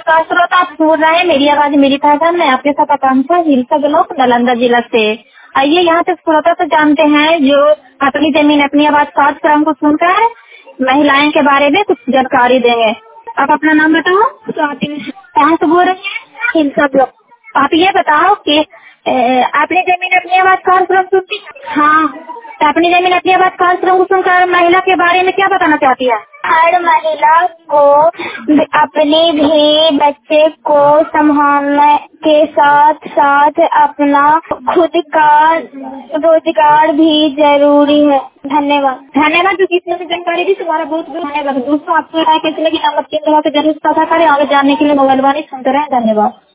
नमस्कार श्रोता, आप सुन रहे हैं मेरी आवाज मेरी पहचान। मैं आपके साथ आकांक्षा हिलसा ब्लॉक नालंदा जिला से। आइए यहाँ से श्रोता से जानते हैं जो अपनी जमीन अपनी आवाज कार्यक्रम को सुनकर महिलाएं के बारे में कुछ जानकारी देंगे। आप अपना नाम बताओ। कहाँ से बोल रही हैं? हिलसा ब्लॉक। आप ये बताओ कि अपनी जमीन अपनी आवाज कार्यक्रम सुनती हैं? हाँ। तो अपनी जमीन अपनी आवाज कार्यक्रम को सुनकर महिला के बारे में क्या बताना चाहती है? हर महिला को अपने भी बच्चे को संभालने के साथ साथ अपना खुद का रोजगार भी जरूरी है। धन्यवाद। धन्यवाद जो किसी ने जानकारी दी, तुम्हारा बहुत बहुत धन्यवाद। दोस्तों, आपको कैसे लगी? नंबर 3 दबा के जरूर साझा करें। आगे जानने के लिए मोबाइल वाणी सुनते रहें। धन्यवाद।